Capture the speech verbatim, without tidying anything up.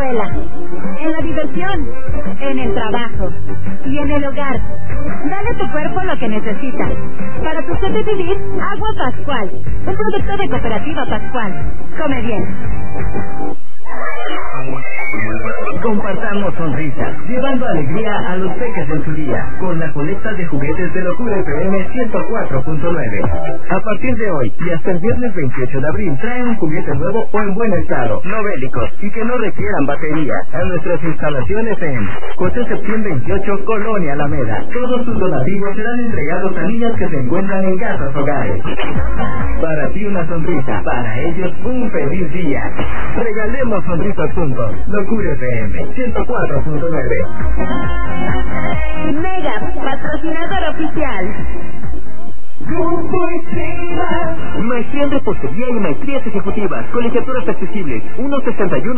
escuela, en la diversión, en el trabajo y en el hogar. Dale a tu cuerpo lo que necesita. Para tu sed de vivir, Agua Pascual, un producto de Cooperativa Pascual. Come bien. Compartamos sonrisas, llevando alegría a los peques en su día, con la colecta de juguetes de Locura F M ciento cuatro punto nueve. A partir de hoy y hasta el viernes veintiocho de abril, traen un juguete nuevo o en buen estado, no bélicos y que no requieran batería, a nuestras instalaciones en José Septién veintiocho, Colonia Alameda. Todos sus donativos serán entregados a niñas que se encuentran en casas hogares. Para ti una sonrisa, para ellos un feliz día. Regalemos sonrisas juntos. Locura F M ciento cuatro punto nueve. Mega, patrocinador oficial. Maestría en repostería y maestrías ejecutivas, colegiaturas accesibles, uno sesenta y uno